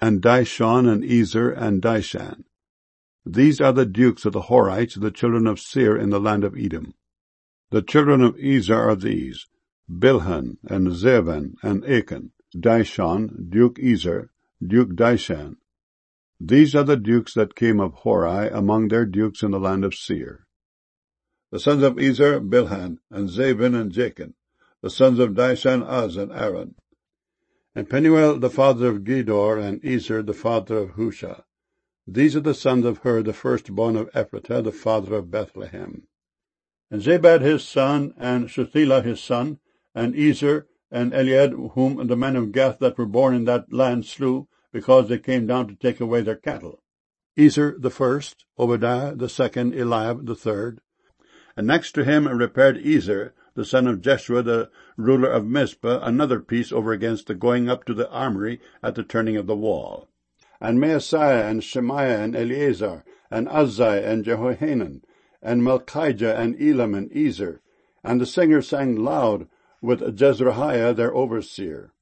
and Dishon, and Ezer, and Dishan. These are the dukes of the Horites, the children of Seir, in the land of Edom. The children of Ezer are these: Bilhan, and Zevan, and Achan, Dishon, Duke Ezer, Duke Dishan. These are the dukes that came of Hori, among their dukes in the land of Seir. The sons of Ezer, Bilhan, and Zevan, and Jachin. The sons of Dishan, Uz, and Aaron. And Penuel the father of Gedor, and Ezer the father of Husha. These are the sons of Hur, the firstborn of Ephratah, the father of Bethlehem. And Zabad his son, and Shuthelah his son, and Ezer, and Eliad, whom the men of Gath that were born in that land slew, because they came down to take away their cattle. Ezer the first, Obadiah the second, Eliab the third. And next to him repaired Ezer, the son of Jeshua, the ruler of Mizpah, another piece over against the going up to the armory at the turning of the wall. And Maaseiah, and Shemaiah, and Eleazar, and Uzziah, and Jehohanan, and Malchijah, and Elam, and Ezer. And the singers sang loud with Jezrahiah their overseer.